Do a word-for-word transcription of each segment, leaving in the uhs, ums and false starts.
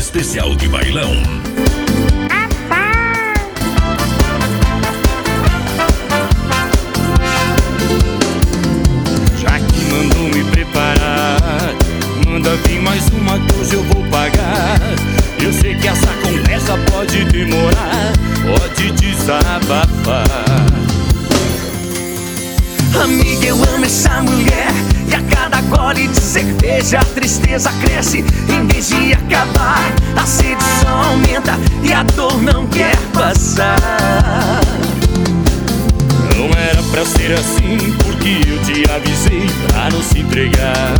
especial de bailão. Já que mandou me preparar, manda vir mais uma que hoje eu vou pagar. Eu sei que essa conversa pode demorar, pode desabafar. Amiga, eu amo essa mulher, e a cada gole de cerveja a tristeza cresce. Em vez de acabar, a sede só aumenta e a dor não quer passar. Não era pra ser assim, porque eu te avisei pra não se entregar.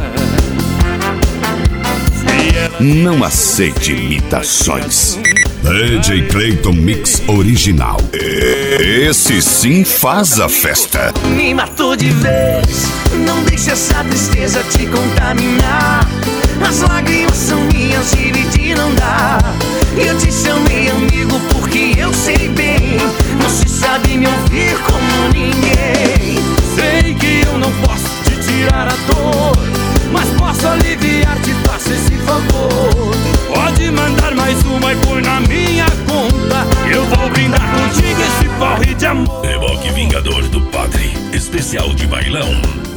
Não aceite imitações. D J Clayton Mix Original. Esse sim faz a festa. Me matou de vez, não deixe essa tristeza te contaminar. As lágrimas são minhas, dividir não dá. Eu te chamei amigo porque eu sei bem, você sabe me ouvir como ninguém. Sei que eu não posso te tirar a dor, mas posso aliviar, te faço esse favor. Pode mandar mais uma e põe na minha conta, eu vou brindar contigo esse porre de amor. Reboque Vingador do Padre, especial de bailão.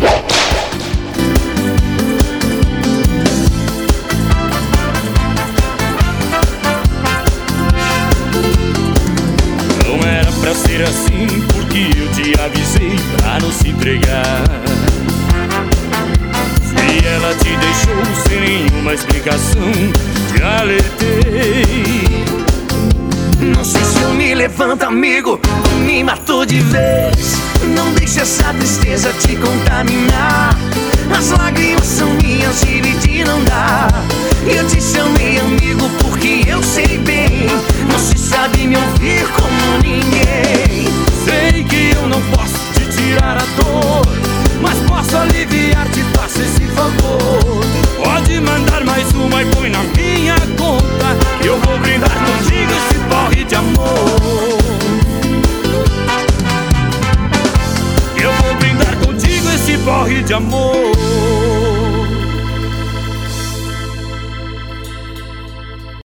Não era pra ser assim, porque eu te avisei pra não se entregar. Se ela te deixou sem nenhuma explicação, te alertei. Não sei se eu me levanto, amigo, me matou de vez. Não deixe essa tristeza te contaminar. As lágrimas são minhas, dividir não dá. Eu te chamei amigo porque eu sei bem, você sabe me ouvir como ninguém. Sei que eu não posso te tirar a dor, mas posso aliviar, te faço esse favor. Pode mandar mais uma e põe na minha conta, que eu vou brindar contigo esse porre de amor. Eu vou brindar contigo esse porre de amor.